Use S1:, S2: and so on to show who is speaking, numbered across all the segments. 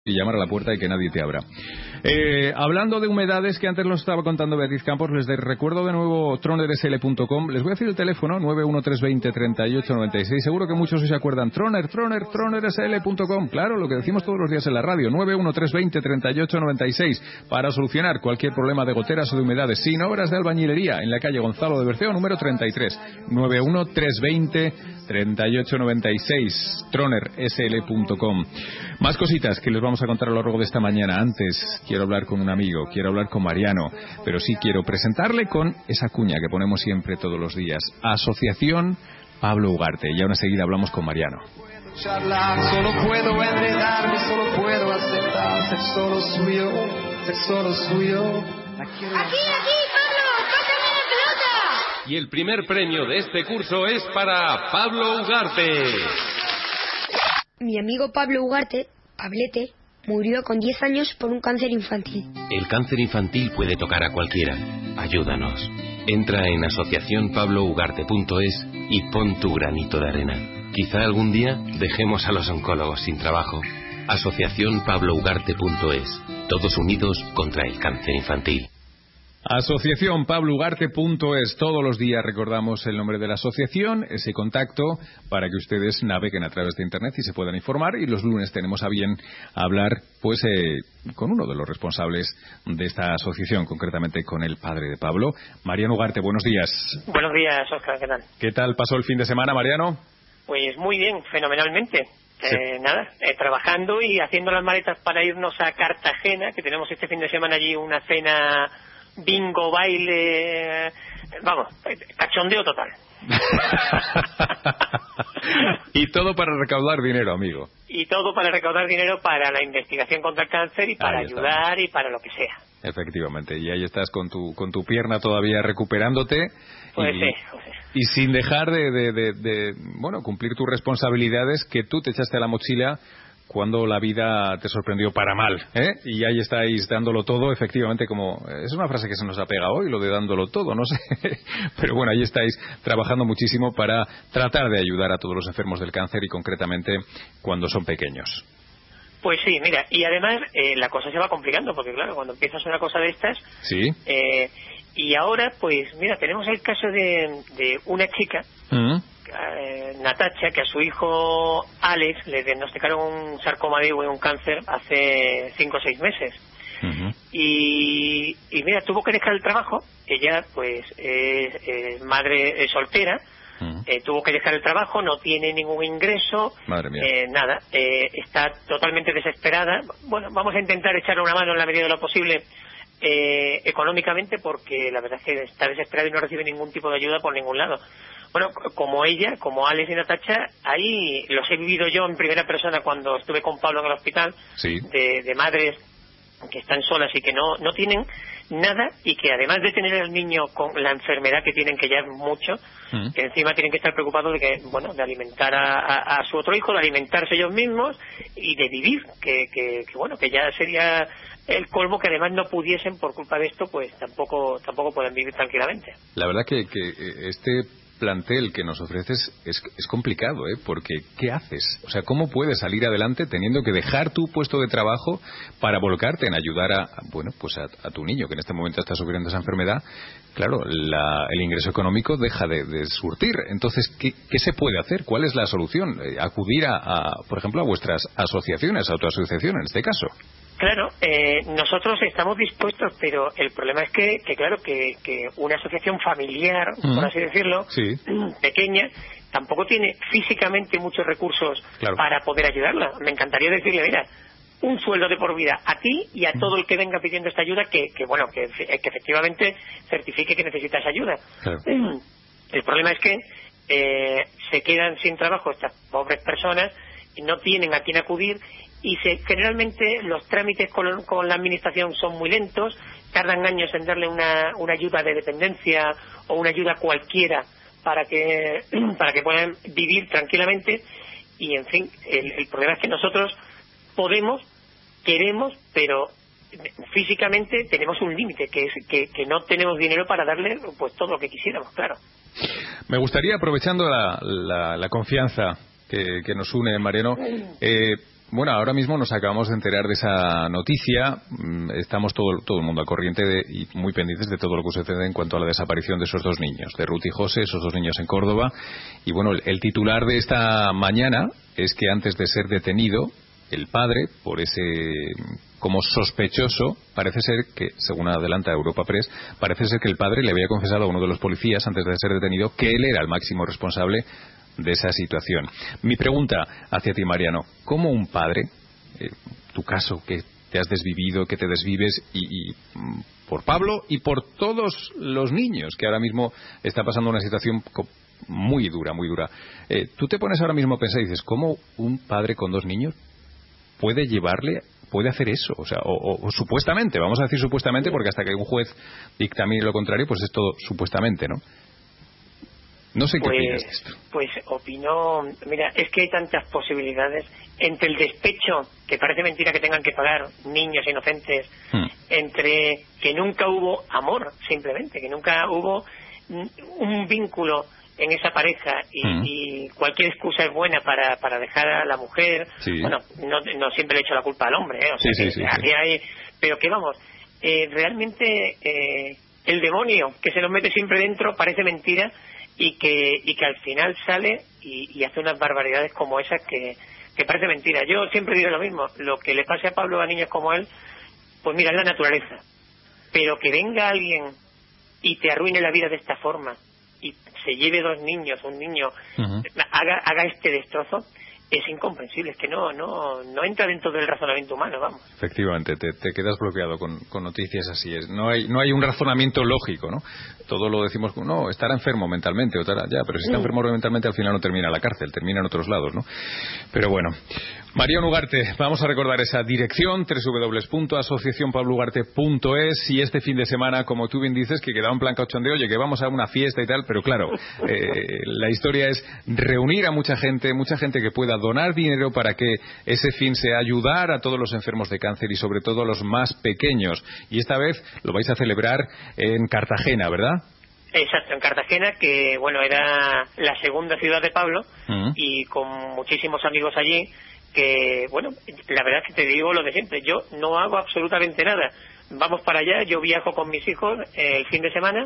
S1: Y llamar a la puerta y que nadie te abra. Hablando de humedades que antes nos estaba contando Beatriz Campos, les recuerdo de nuevo tronersl.com. Les voy a decir el teléfono 913203896. Seguro que muchos se acuerdan. tronersl.com. Claro, lo que decimos todos los días en la radio. 913203896 para solucionar cualquier problema de goteras o de humedades sin obras de albañilería en la calle Gonzalo de Berceo número 33. 913203896. tronersl.com. Más cositas que les vamos a contar a lo largo de esta mañana. Antes quiero hablar con un amigo, quiero hablar con Mariano, pero sí quiero presentarle con esa cuña que ponemos siempre todos los días. Asociación Pablo Ugarte. Y ahora enseguida hablamos con Mariano.
S2: Solo puedo enredarme, solo puedo aceptar ser solo suyo, ser solo suyo.
S3: Aquí, Pablo, pásame la pelota.
S4: Y el primer premio de este curso es para Pablo Ugarte.
S5: Mi amigo Pablo Ugarte, Pablete, murió con 10 años por un cáncer infantil.
S6: El cáncer infantil puede tocar a cualquiera. Ayúdanos. Entra en asociacionpablougarte.es y pon tu granito de arena. Quizá algún día dejemos a los oncólogos sin trabajo. Asociacionpablougarte.es. Todos unidos contra el cáncer infantil.
S1: Asociación pablougarte.es. Todos los días recordamos el nombre de la asociación, ese contacto, para que ustedes naveguen a través de internet y se puedan informar. Y los lunes tenemos a bien hablar con uno de los responsables de esta asociación, concretamente con el padre de Pablo. Mariano Ugarte, buenos días.
S7: Buenos días, Óscar, ¿qué tal?
S1: ¿Qué tal pasó el fin de semana, Mariano?
S7: Pues muy bien, fenomenalmente. Sí. Trabajando y haciendo las maletas para irnos a Cartagena, que tenemos este fin de semana allí una cena, bingo, baile, vamos, cachondeo total.
S1: Y todo para recaudar dinero, amigo.
S7: Y todo para recaudar dinero para la investigación contra el cáncer y para ayudar y para lo que sea.
S1: Efectivamente, y ahí estás con tu pierna todavía recuperándote.
S7: Pues sí.
S1: Y sin dejar de cumplir tus responsabilidades que tú te echaste a la mochila cuando la vida te sorprendió para mal, ¿eh? Y ahí estáis dándolo todo, efectivamente, es una frase que se nos ha pegado hoy, lo de dándolo todo, no sé, pero bueno, ahí estáis trabajando muchísimo para tratar de ayudar a todos los enfermos del cáncer y concretamente cuando son pequeños.
S7: Pues sí, mira, y además la cosa se va complicando, porque claro, cuando empiezas una cosa de estas,
S1: sí.
S7: Y ahora, pues mira, tenemos el caso de una chica, Natacha, que a su hijo Alex le diagnosticaron un sarcoma de Ewing, un cáncer, hace 5 o 6 meses. Y mira, tuvo que dejar el trabajo. Ella pues es madre soltera. Tuvo que dejar el trabajo, no tiene ningún ingreso.
S1: Madre mía.
S7: Está totalmente desesperada. Bueno, vamos a intentar echarle una mano en la medida de lo posible económicamente, porque la verdad es que está desesperada y no recibe ningún tipo de ayuda por ningún lado. Bueno, como ella, como Alex y Natacha, ahí los he vivido yo en primera persona cuando estuve con Pablo en el hospital,
S1: sí.
S7: de madres que están solas y que no tienen nada, y que además de tener al niño con la enfermedad que tienen, que ya es mucho, que encima tienen que estar preocupados de alimentar a su otro hijo, de alimentarse ellos mismos y de vivir, que ya sería el colmo que además no pudiesen, por culpa de esto, pues tampoco pueden vivir tranquilamente.
S1: La verdad que este plantel que nos ofreces es complicado, porque ¿qué haces? O sea, ¿cómo puedes salir adelante teniendo que dejar tu puesto de trabajo para volcarte en ayudar a tu niño, que en este momento está sufriendo esa enfermedad? Claro, el ingreso económico deja de surtir. Entonces, ¿qué se puede hacer? ¿Cuál es la solución? Acudir por ejemplo, a vuestras asociaciones, autoasociación en este caso.
S7: Claro, nosotros estamos dispuestos, pero el problema es que una asociación familiar, por así decirlo,
S1: sí,
S7: pequeña, tampoco tiene físicamente muchos recursos, claro, para poder ayudarla. Me encantaría decirle, mira, un sueldo de por vida a ti y a todo el que venga pidiendo esta ayuda, que efectivamente certifique que necesitas ayuda. Claro. El problema es que se quedan sin trabajo estas pobres personas y no tienen a quién acudir. Y generalmente los trámites con la administración son muy lentos, tardan años en darle una ayuda de dependencia o una ayuda cualquiera para que puedan vivir tranquilamente. Y en fin, el problema es que nosotros queremos, pero físicamente tenemos un límite, que es que no tenemos dinero para darle pues todo lo que quisiéramos, claro.
S1: Me gustaría, aprovechando la confianza que nos une, Mariano, Bueno, ahora mismo nos acabamos de enterar de esa noticia. Estamos todo el mundo al corriente y muy pendientes de todo lo que sucede en cuanto a la desaparición de esos 2 niños, de Ruth y José, esos 2 niños en Córdoba. Y bueno, el titular de esta mañana es que antes de ser detenido, el padre, por ese como sospechoso, parece ser que, según adelanta Europa Press, parece ser que el padre le había confesado a uno de los policías antes de ser detenido que él era el máximo responsable de esa situación. Mi pregunta hacia ti, Mariano, ¿cómo un padre, tu caso que te has desvivido, que te desvives y por Pablo y por todos los niños que ahora mismo está pasando una situación muy dura, tú te pones ahora mismo a pensar y dices, ¿cómo un padre con 2 niños puede hacer eso? O sea, o supuestamente, vamos a decir supuestamente, porque hasta que un juez dictamine lo contrario, pues es todo supuestamente, ¿no? No sé qué opinas de esto.
S7: Pues opino, mira, es que hay tantas posibilidades entre el despecho, que parece mentira que tengan que pagar niños inocentes, entre que nunca hubo amor, simplemente, que nunca hubo un vínculo en esa pareja y cualquier excusa es buena para dejar a la mujer. Sí. Bueno, no siempre le echo la culpa al hombre, o sea, sí. Hay, pero que vamos, realmente el demonio que se nos mete siempre dentro parece mentira y que al final sale y hace unas barbaridades como esas que parece mentira. Yo siempre digo lo mismo, lo que le pase a Pablo a niños como él, pues mira, es la naturaleza, pero que venga alguien y te arruine la vida de esta forma y se lleve 2 niños, un niño haga este destrozo, es incomprensible, es que no entra dentro del razonamiento humano, vamos.
S1: Efectivamente, te quedas bloqueado con noticias así. No hay un razonamiento lógico, ¿no? Todo lo decimos, no, estará enfermo mentalmente, pero si está enfermo mentalmente al final no termina en la cárcel, termina en otros lados, ¿no? Pero bueno. Mariano Ugarte, vamos a recordar esa dirección, www.asociacionpablougarte.es, y este fin de semana, como tú bien dices, que quedaba en plan cachondeo, oye, que vamos a una fiesta y tal, pero claro, la historia es reunir a mucha gente que pueda donar dinero para que ese fin sea ayudar a todos los enfermos de cáncer y sobre todo a los más pequeños. Y esta vez lo vais a celebrar en Cartagena, ¿verdad?
S7: Exacto, en Cartagena, que bueno, era la segunda ciudad de Pablo, y con muchísimos amigos allí, que bueno, la verdad es que te digo lo de siempre, yo no hago absolutamente nada. Vamos para allá, yo viajo con mis hijos el fin de semana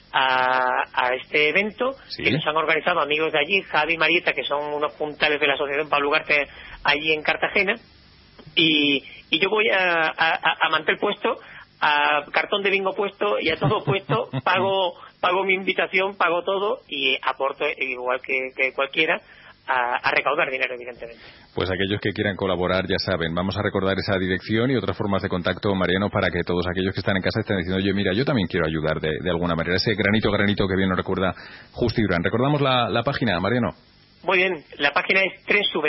S7: a este evento que nos han organizado amigos de allí, Javi y Marieta, que son unos puntales de la Asociación Pablo Ugarte allí en Cartagena, y yo voy a mantel puesto, a cartón de bingo puesto y a todo puesto, pago mi invitación, pago todo y aporto igual que cualquiera a recaudar dinero, evidentemente.
S1: Pues aquellos que quieran colaborar ya saben, vamos a recordar esa dirección y otras formas de contacto, Mariano, para que todos aquellos que están en casa estén diciendo, oye, mira, yo también quiero ayudar de alguna manera, ese granito que bien nos recuerda Justi Durán. ¿Recordamos la página, Mariano?
S7: Muy bien, la página es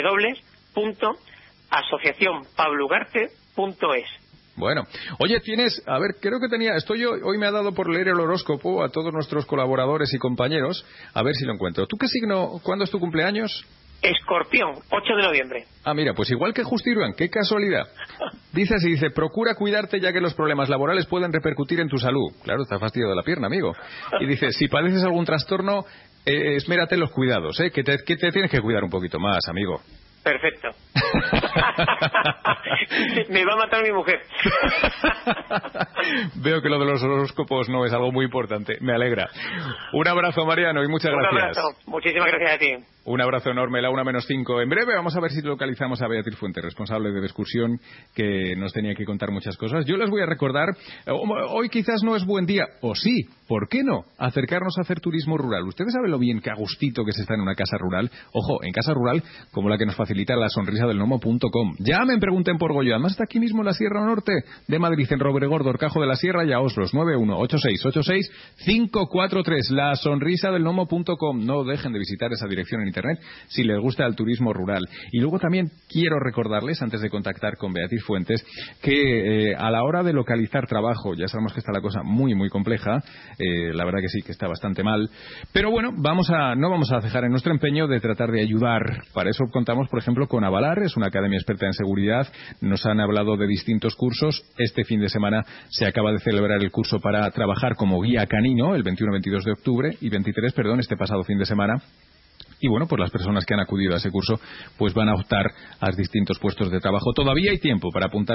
S7: www.asociacionpablougarte.es.
S1: Bueno, oye, hoy me ha dado por leer el horóscopo a todos nuestros colaboradores y compañeros, a ver si lo encuentro. ¿Tú qué signo, cuándo es tu cumpleaños?
S7: Escorpión, 8 de noviembre.
S1: Ah, mira, pues igual que Justi Durán, qué casualidad. Dice, procura cuidarte ya que los problemas laborales pueden repercutir en tu salud. Claro, está fastidiado de la pierna, amigo. Y dice, si padeces algún trastorno, esmérate los cuidados, que te tienes que cuidar un poquito más, amigo.
S7: Perfecto. Me va a matar mi mujer.
S1: Veo que lo de los horóscopos no es algo muy importante. Me alegra. Un abrazo, Mariano, y muchas gracias.
S7: Un abrazo. Muchísimas gracias a ti.
S1: Un abrazo enorme, la 1-5. En breve vamos a ver si localizamos a Beatriz Fuentes, responsable de Excursión, que nos tenía que contar muchas cosas. Yo les voy a recordar, hoy quizás no es buen día, o sí, ¿por qué no? Acercarnos a hacer turismo rural. Ustedes saben lo bien que a gustito que se está en una casa rural. Ojo, en casa rural como la que nos facilita la sonrisadelnomo.com. Llamen, pregunten por Goyo. Además está aquí mismo en la Sierra Norte de Madrid, en Robregor, Orcajo de la Sierra y a Oslos. 918686-543. lasonrisadelnomo.com. No dejen de visitar esa dirección en internet si les gusta el turismo rural. Y luego también quiero recordarles, antes de contactar con Beatriz Fuentes, que a la hora de localizar trabajo, ya sabemos que está la cosa muy muy compleja, la verdad que sí, que está bastante mal, pero bueno, no vamos a cejar en nuestro empeño de tratar de ayudar. Para eso contamos, por ejemplo, con Avalar, es una academia experta en seguridad. Nos han hablado de distintos cursos. Este fin de semana se acaba de celebrar el curso para trabajar como guía canino, el 21-22 de octubre y 23, este pasado fin de semana. Y bueno, pues las personas que han acudido a ese curso pues van a optar a distintos puestos de trabajo. Todavía hay tiempo para apuntar.